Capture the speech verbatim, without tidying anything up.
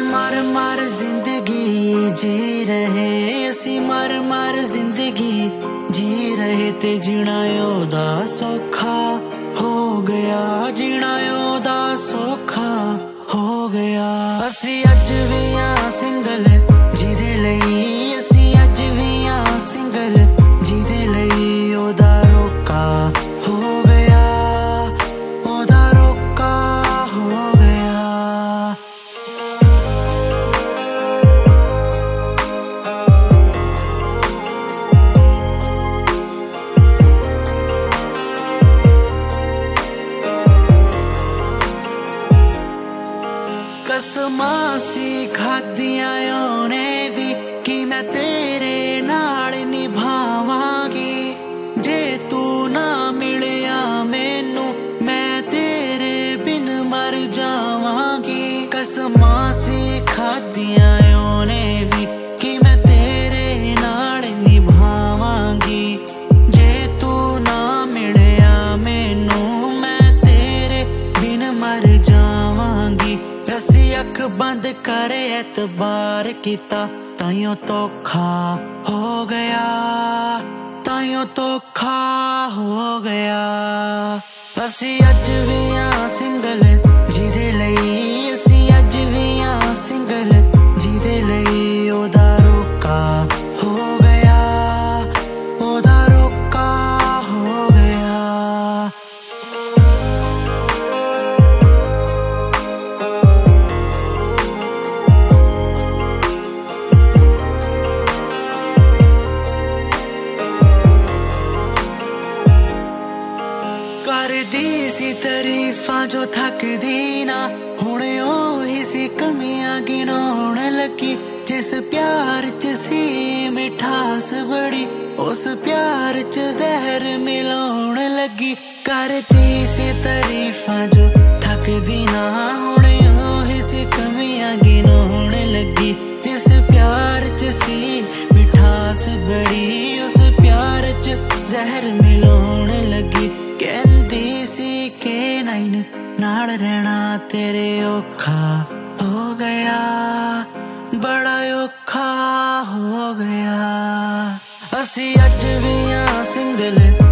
मर मर जिंदगी जी रहे, असी मर मर जिंदगी जी रहे ते जीना ओदा सौखा हो गया, जीना ओदा सौखा हो गया। असी अज भी आ सिंगल जिदे लई, असी अज भी आ सिंगल जिदे लई ओदा रोका हो गया, ओदा रोका हो गया। कसमां सी खादियां ओने भी कि मैं तेरे नाल निभावांगी, जे तू ना मिलिया मैनू मैं तेरे बिन मर जावांगी। कसमां सी खादियां ओने भी कि मैं तेरे नाल निभावांगी, जे तू ना मिलिया मैनू मैं तेरे बिन मर जावांगी। असी अख बंद कर एतबार किता ताइयों धोखा हो गया, ताइयों धोखा हो गया। असी अज भी आ सिंगल जिदे लई, असी अज भी आ सिंगल जिदे लई ओदा रोका हो गया, ओदा रोका हो गया। करदी सी तारीफां जो थकदी ना, हुण ओही सी कमियां गिनौण लगी। जिस प्यार च सी मिठास बड़ी, उस प्यार च जहर मिलाउण लगी। करदी सी तारीफां जो थकदी ना, हुण ओही सी कमियां गिनौण लगी। जिस प्यार च सी मिठास बड़ी, उस प्यार च जहर मिलाउण लगी। कहंदी सी के नाइन नाल रहना तेरे औखा हो गया, बड़ा औखा हो गया। असी अज भी आ सिंगल